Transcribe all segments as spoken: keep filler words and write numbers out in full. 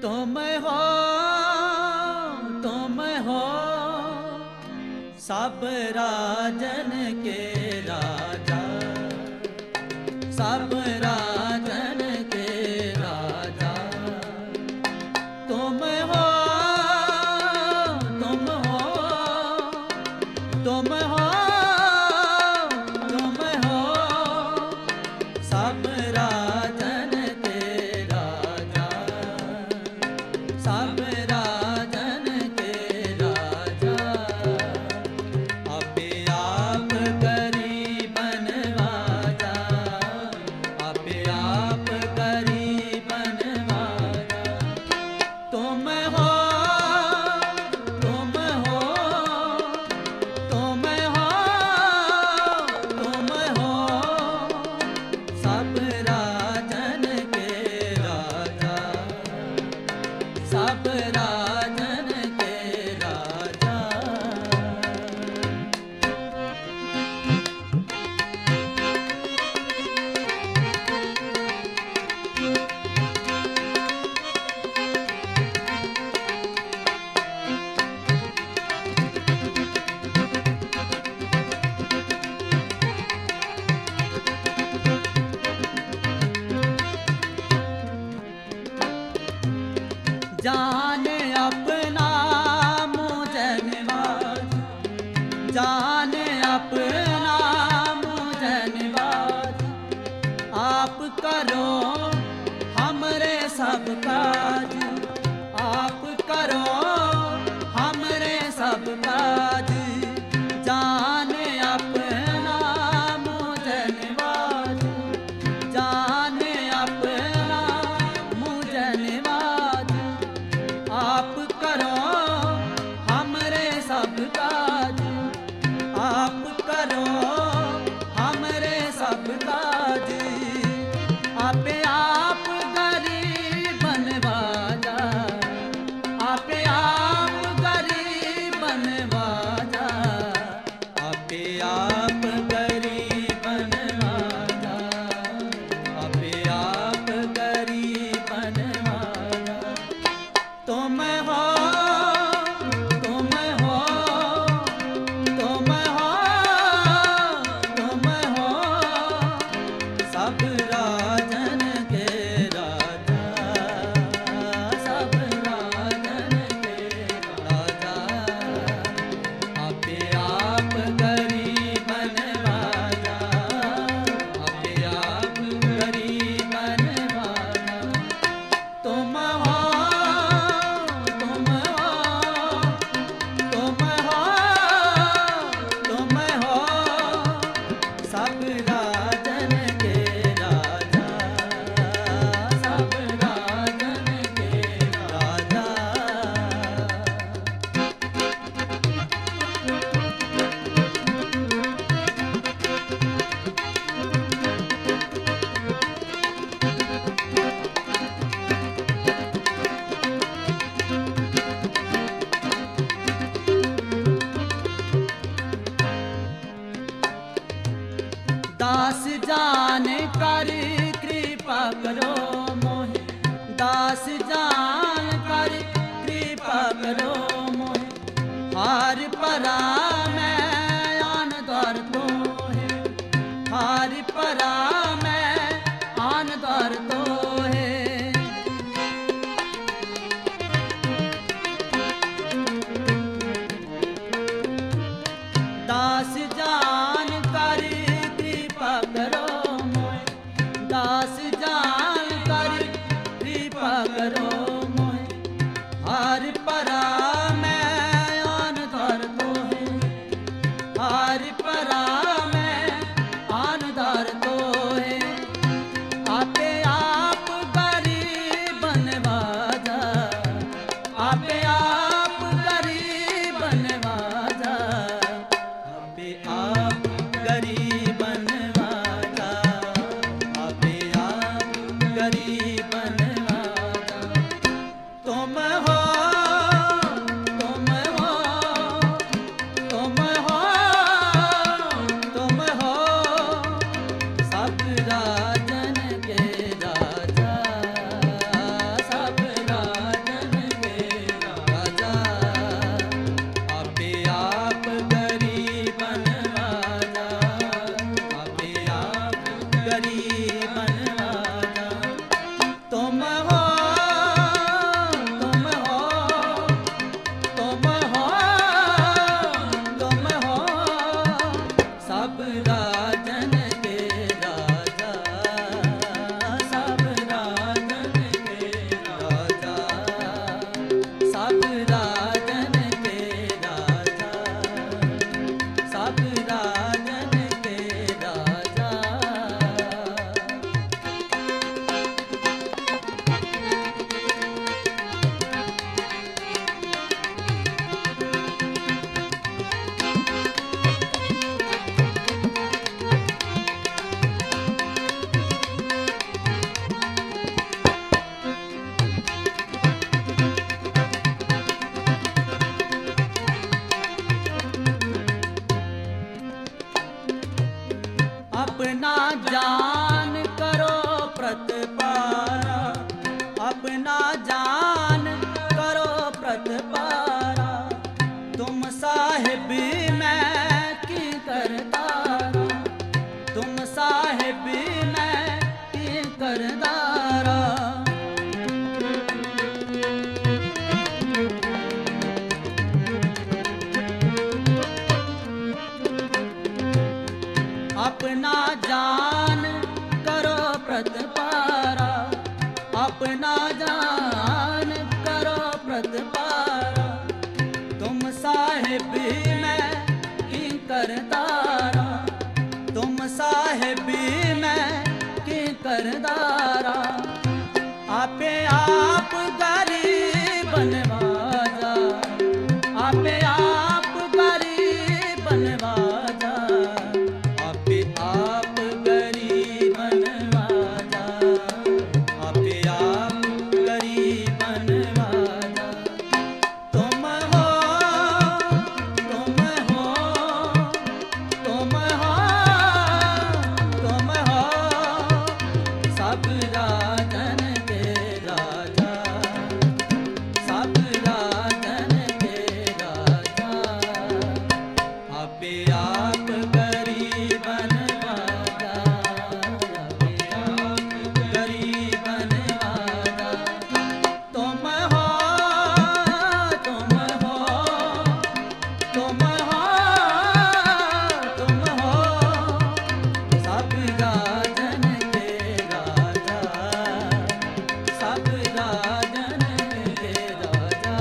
तुम हो तुम हो सब राजन के राजा, सब राजन के राजा। तुम हो तुम हो तुम हो तुम हो सब राजन के राजा, सब राजन के राजा। आपे आप गरीबन वाजा, आपे आप गरीबन वाजा। तुम हो तुम हो तुम हो तुम हो सब राजन के राजा, सब राजन के राजा। जाने अपना मुझे निवाज, जाने अपना मुझे निवाज। आप करो हमरे सब काज, आप करो हमरे सब काज। जाने अपना मुझे निवाज, जाने अपना मुझे निवाज। आप करो हमरे सब काज, आप करो हमरे सब काज। आपे आप गरीबन वाजा, आपे आप गरीबन वाजा। आपे आप गरीबन वाजा, आपे आप गरीबन वाजा। तुम हो तुम हो तुम हो तुम हो सब राजन के राजा, सब राजन के राजा। आपे आप गरीबन वाजा, आपे आप गरीबन वाजा। तुम हो तुम हो तुम हो तुम हो सब राजन के राजा, सब राजन के राजा। दास जान कर कृपा करो मोहे, दास जान कर कृपा करो मोहे। हार परा मैं आन द्वार तो है, हार परा मैं आन द्वार तो है। दास जान कर कृपा करो मोहे, दास जान कर कृपा करो मोहे। हार परा मैं आन द्वार तो है, हार परा मैं आन द्वार तो है। आपे आप गरीबन वाजा, आपे आप गरीबन वाजा। आपे आप गरीबन वाजा, आपे आप गरीबन वाजा। तुम हो तुम हो तुम हो तुम हो सब राजन के राजा, सब राजन अपना जान करो प्रतिपारा, तुम साहिब मैं किंकर दारा, तुम साहिब मैं किंकर दारा। आपे आप गरीब बनवाजा, आपे आप गरीब बनवाजा, आपे आप गरीब बनवाजा, आपे आप गरीब बनवाजा। तुम हो तुम हो तुम हो तुम हो सब राजन के राजा, सब राजन के राजा। आपे आप गरीब बनवाजा, आपे आप गरीब बनवाजा। तुम हो तुम हो तुम हो तुम हो सब राजन के राजा, सब राजन के राजा।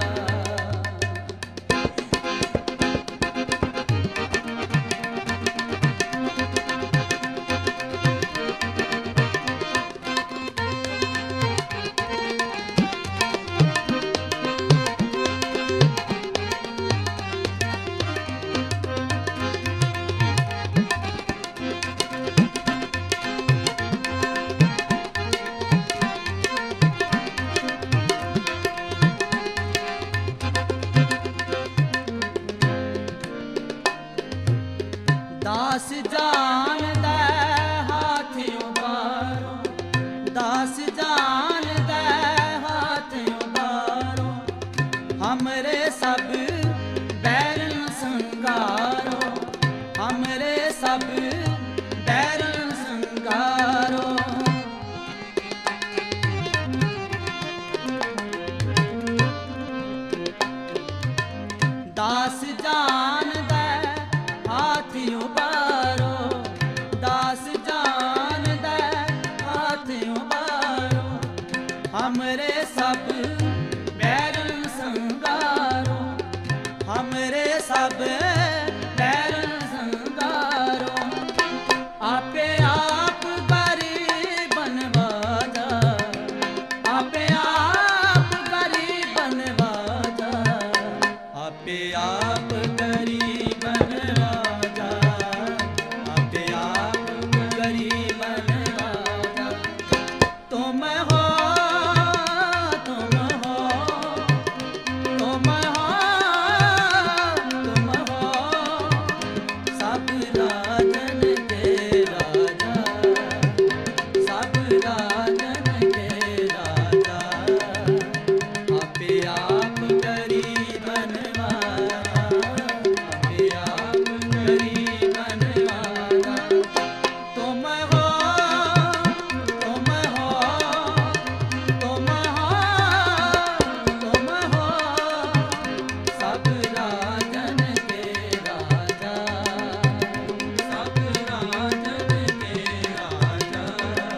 दास जान दे हाथ उबारो, दास जान दे हाथ उबारो, हमरे सब बैरन संगारो, हमरे सब बैरन संगारो। दास जान दे हाथ उबारो, दास जान दे हाथ उबारो, हमरे सब बैरन संगारो, हमरे सब बैरन संगारो। आपे आप गरीब बनवाजा, आपे आप गरीब बनवाजा, आपे आप गरीब बनवाजा, आपे आप गरीब बनवाजा। तुम हो तुम हो तुम हो तुम हो सब राजन के राजा, सब राजन के राजा। आपे आप गरीब बनवाजा, आपे आप गरीब बनवाजा। तुम हो तुम हो तुम हो तुम हो सब राजन के राजा, सब राजन के राजा।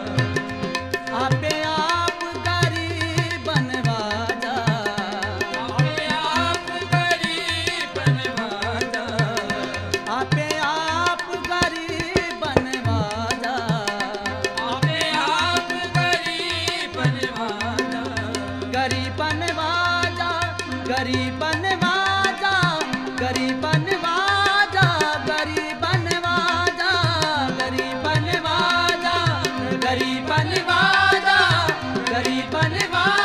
आपे आप गरीब बनवाजा, आपे आप गरीब बनवाजा, आपे आप गरीब बनवाजा, आपे आप गरीब बनवाजा। गरीब बनवाजा, गरीब बनवाजा, गरीब बनवाजा, गरीब बनवाजा, गरीब बनवाजा, गरीब बनवाजा, गरीब बनवाजा।